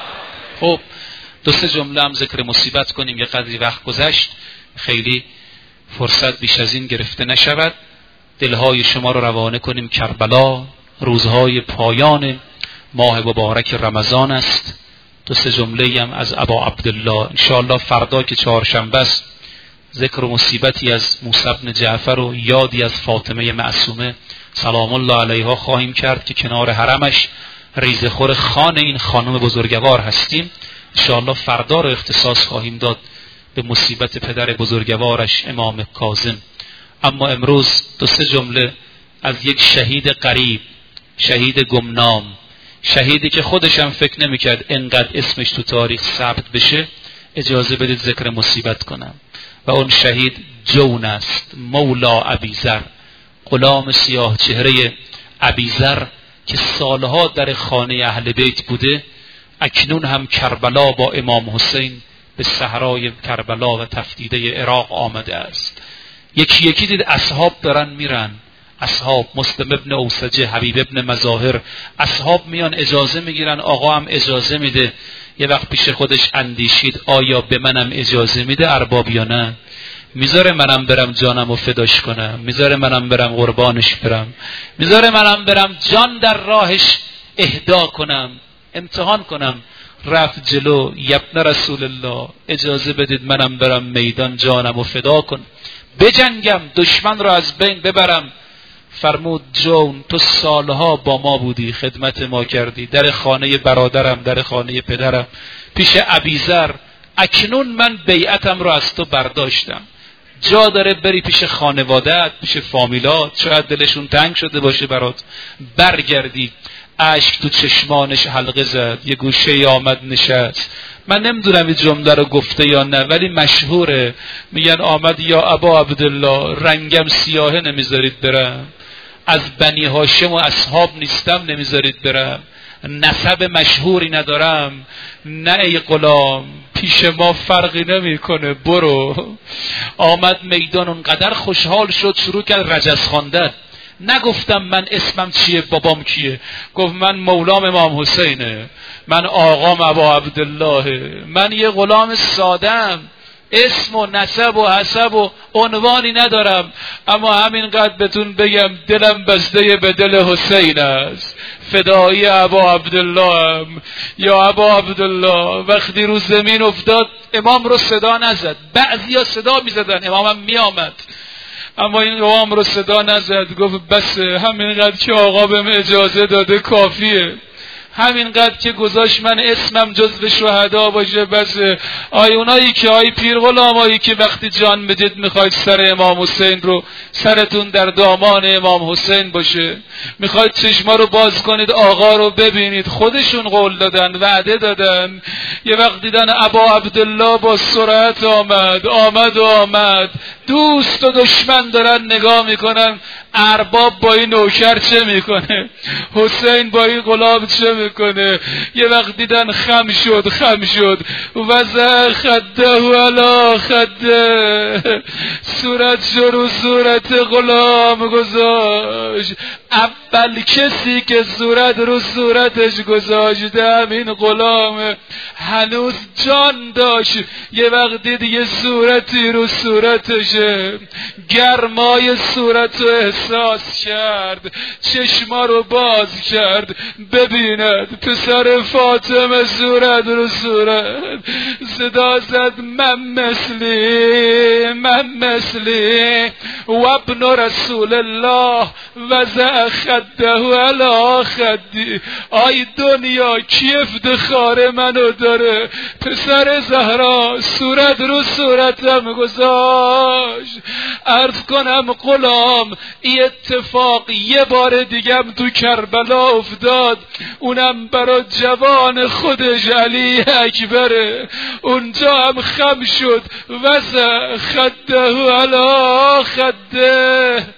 [SPEAKER 1] خب دو سه جمله هم ذکر مصیبت کنیم، یه قدری وقت گذشت، خیلی فرصت بیش از این گرفته نشود. دلهای شما رو روانه کنیم کربلا. روزهای پایان ماه مبارک رمضان است. دو سه جمله هم از ابا عبدالله انشاءالله فردا که چهارشنبه است ذکر و مصیبتی از موسی بن جعفر و یادی از فاطمه معصومه سلام الله علیها خواهیم کرد که کنار حرمش ریزخور خان این خانم بزرگوار هستیم. انشاءالله فردا رو اختصاص خواهیم داد به مصیبت پدر بزرگوارش امام کاظم. اما امروز دو سه جمله از یک شهید غریب، شهید گمنام، شهیدی که خودش هم فکر نمیکرد انقدر اسمش تو تاریخ ثبت بشه، اجازه بدید ذکر مصیبت کنم. و اون شهید جون است، مولا ابیذر، غلام سیاه چهره ابیذر که سالها در خانه اهل بیت بوده، اکنون هم کربلا با امام حسین به صحرای کربلا و تفدیده عراق آمده است. یکی یکی دید اصحاب دارن میرن، اصحاب مسلم ابن اوسجه، حبیب ابن مظاهر، اصحاب میان اجازه میگیرن، آقا هم اجازه میده. یه وقت پیش خودش اندیشید آیا به منم اجازه میده ارباب یا نه؟ میذاره منم برم جانم و فداش کنم، میذاره منم برم قربانش برم، میذاره منم برم جان در راهش اهدا کنم، امتحان کنم. رفت جلو، یبن رسول الله اجازه بدید منم برم میدان جانم و فدا کنم، بجنگم، دشمن رو از بین ببرم. فرمود جون تو سالها با ما بودی، خدمت ما کردی، در خانه برادرم، در خانه پدرم، پیش ابیذر، اکنون من بیعتم رو از تو برداشتم. جا داره بری پیش خانواده‌ات، پیش فامیلات، شاید دلشون تنگ شده باشه برات، برگردی. اشک تو چشمانش حلقه زد، یه گوشه آمد نشست. من نمیدونم این جمله رو گفته یا نه ولی مشهوره، میگن آمد یا ابا عبدالله رنگم سیاهه نمیذارید برم، از بنی هاشم و اصحاب نیستم نمیذارید برم، نسب مشهوری ندارم، نه ای غلام پیش ما فرقی نمیکنه برو. آمد میدان، اونقدر خوشحال شد شروع کرد رجز خواندن. نگفتم من اسمم چیه بابام کیه، گفت من مولام امام حسینه، من آقام ابا عبدالله، من یه غلام سادم، اسم و نسب و حسب و عنوانی ندارم، اما همینقدر بهتون بگم دلم بسته به دل حسین است، فدایی ابا عبدالله هم. یا ابا عبدالله وقتی رو زمین افتاد امام رو صدا نزد، بعضیا صدا میزدن امامم میآمد، اما این امام رو صدا نزد، گفت بس همینقدر که آقا بهم اجازه داده کافیه، همینقدر که گذاشت من اسمم جزو شهدا باشه بس. آی اونایی که آی پیر غلامایی که وقتی جان بدید میخواید سر امام حسین رو، سرتون در دامان امام حسین باشه، میخواید چشما رو باز کنید آقا رو ببینید، خودشون قول دادن، وعده دادن. یه وقت دیدن ابا عبدالله با سرعت آمد آمد و آمد، دوست و دشمن دارن نگاه میکنن، ارباب با این نوکر چه میکنه، حسین با این غلام چه میکنه. یه وقت دیدن خم شد خم شد وزع خده علا خده، صورت رو صورت غلام گذاشت. اول کسی که صورت رو صورتش گذاشته همین غلام هنوز جان داشت. یه وقت دید یه صورتی رو صورتشه، گرمای صورت رو احساس کرد، چشما رو باز کرد ببیند پسر فاطمه صورت رو صورت، صدا زد من مثلی من مثلی و ابن رسول الله وزع خده علی خدی. آی دنیا کی افتخار منو داره، پسر زهرا صورت رو صورتم گذاشت. عرض کنم غلام این اتفاق یه بار دیگم تو کربلا افتاد، اونم برا جوان خودش علی اکبره، اونجا هم خم شد وزع خده علی خده.